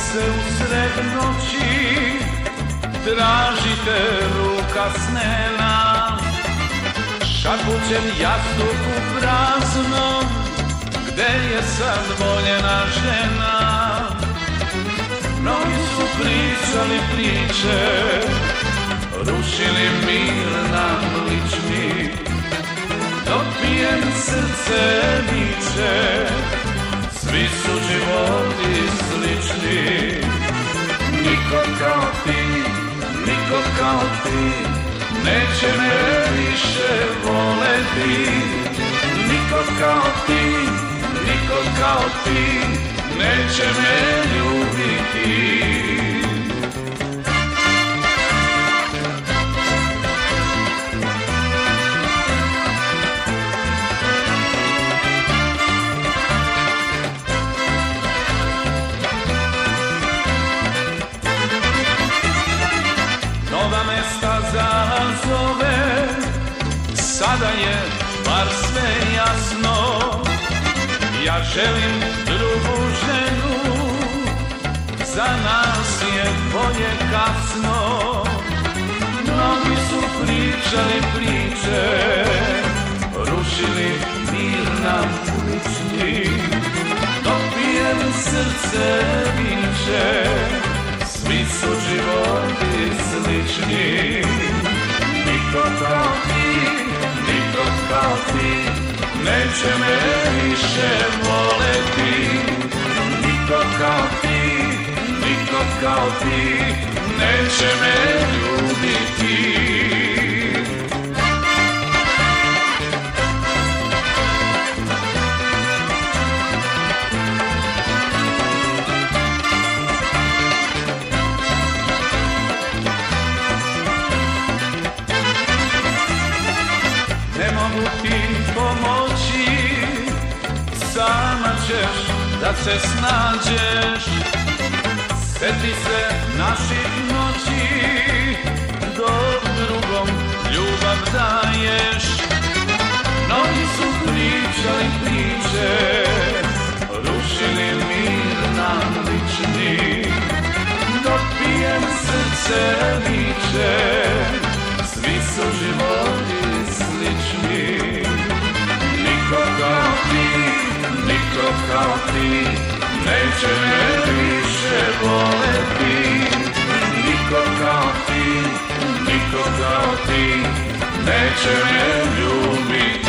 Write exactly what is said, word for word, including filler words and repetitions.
se usred noći, tražite ruka snena. Šapućem jastuku praznom, gde je sad voljena žena? Mnogi su pričali priče, rušili mir nam lični. Dobijem srce biće, svi su životi slični. Niko kao ti, niko kao ti, neće me više voleti. Niko kao ti, niko kao ti, neće me ljubiti. Nova mesta zazove, sada je bar sve jasno. Ja želim drugu ženu, za nas je bolje kasno. Mnogi su pričali priče, rušili mir nam lični. Dobijem srce biće, svi su životi slični. Niko kao ti, niko kao ti, neće me više voleti. Niko kao ti, niko kao ti, neće me ljubiti. Ne mogu ti pomoći, sama ćeš da se snađeš. Sjeti se naših noći, dok drugom ljubav daješ. Mnogi su pričali priče, rušili mir nam lični. Dobijem srce biće, svi su životi slični. Niko kao ti, niko kao ti, neće me više voleti. Niko kao ti, niko kao ti, neće me ljubiti.